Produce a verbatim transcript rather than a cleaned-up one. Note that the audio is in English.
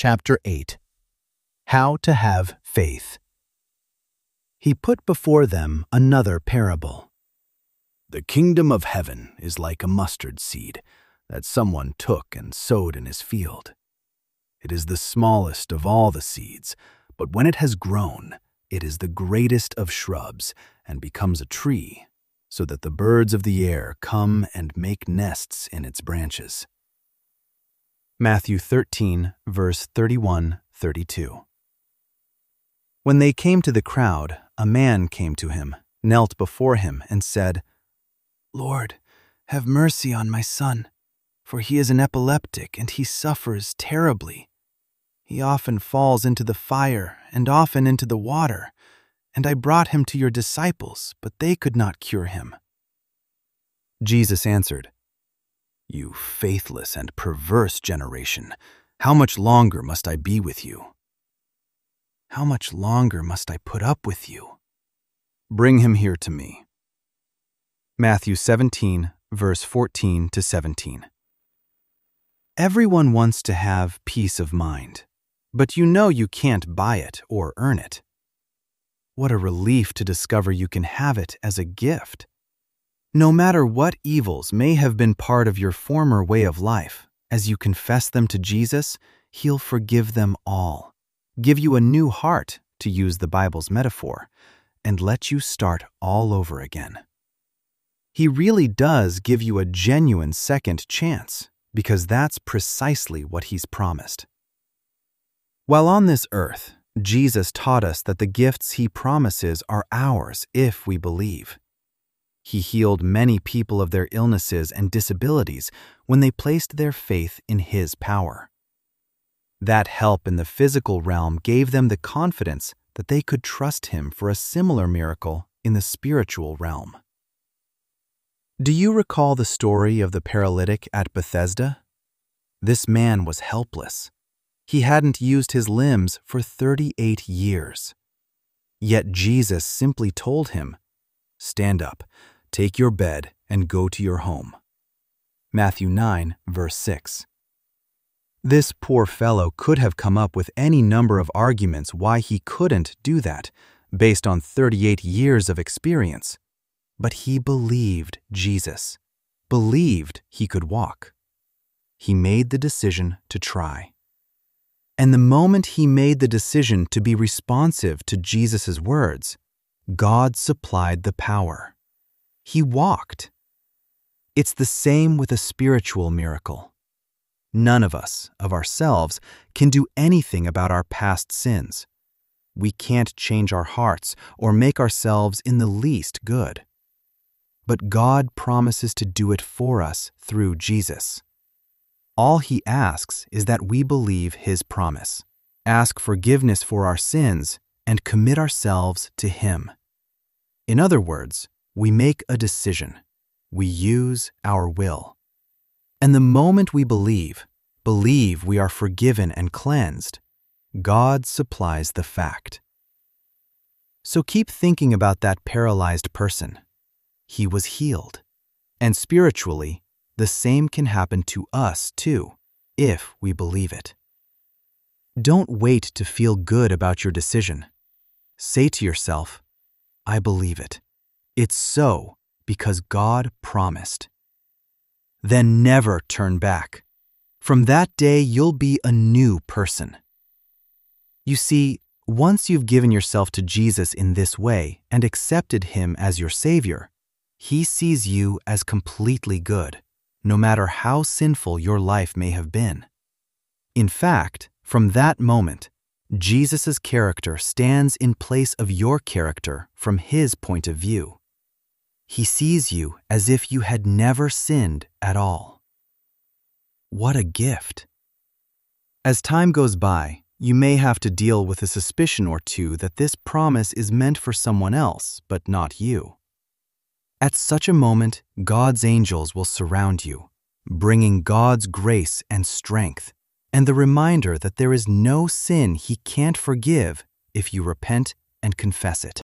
Chapter eight. How to Have Faith. He put before them another parable. The kingdom of heaven is like a mustard seed that someone took and sowed in his field. It is the smallest of all the seeds, but when it has grown, it is the greatest of shrubs and becomes a tree, so that the birds of the air come and make nests in its branches. Matthew thirteen, verse thirty-one to thirty-two. When they came to the crowd, a man came to him, knelt before him, and said, "Lord, have mercy on my son, for he is an epileptic and he suffers terribly. He often falls into the fire and often into the water, and I brought him to your disciples, but they could not cure him." Jesus answered, "You faithless and perverse generation, how much longer must I be with you? How much longer must I put up with you? Bring him here to me." Matthew seventeen, verse fourteen to seventeen. Everyone wants to have peace of mind, but you know you can't buy it or earn it. What a relief to discover you can have it as a gift. No matter what evils may have been part of your former way of life, as you confess them to Jesus, He'll forgive them all, give you a new heart, to use the Bible's metaphor, and let you start all over again. He really does give you a genuine second chance, because that's precisely what He's promised. While on this earth, Jesus taught us that the gifts He promises are ours if we believe. He healed many people of their illnesses and disabilities when they placed their faith in His power. That help in the physical realm gave them the confidence that they could trust Him for a similar miracle in the spiritual realm. Do you recall the story of the paralytic at Bethesda? This man was helpless. He hadn't used his limbs for thirty-eight years. Yet Jesus simply told him, "Stand up, take your bed, and go to your home." Matthew nine, verse six. This poor fellow could have come up with any number of arguments why he couldn't do that, based on thirty-eight years of experience. But he believed Jesus, believed he could walk. He made the decision to try. And the moment he made the decision to be responsive to Jesus' words, God supplied the power. He walked. It's the same with a spiritual miracle. None of us, of ourselves, can do anything about our past sins. We can't change our hearts or make ourselves in the least good. But God promises to do it for us through Jesus. All He asks is that we believe His promise, ask forgiveness for our sins, and commit ourselves to Him. In other words, we make a decision. We use our will. And the moment we believe, believe we are forgiven and cleansed, God supplies the fact. So keep thinking about that paralyzed person. He was healed. And spiritually, the same can happen to us too, if we believe it. Don't wait to feel good about your decision. Say to yourself, "I believe it. It's so because God promised." Then never turn back. From that day, you'll be a new person. You see, once you've given yourself to Jesus in this way and accepted Him as your Savior, He sees you as completely good, no matter how sinful your life may have been. In fact, from that moment, Jesus' character stands in place of your character from His point of view. He sees you as if you had never sinned at all. What a gift! As time goes by, you may have to deal with a suspicion or two that this promise is meant for someone else, but not you. At such a moment, God's angels will surround you, bringing God's grace and strength, and the reminder that there is no sin He can't forgive if you repent and confess it.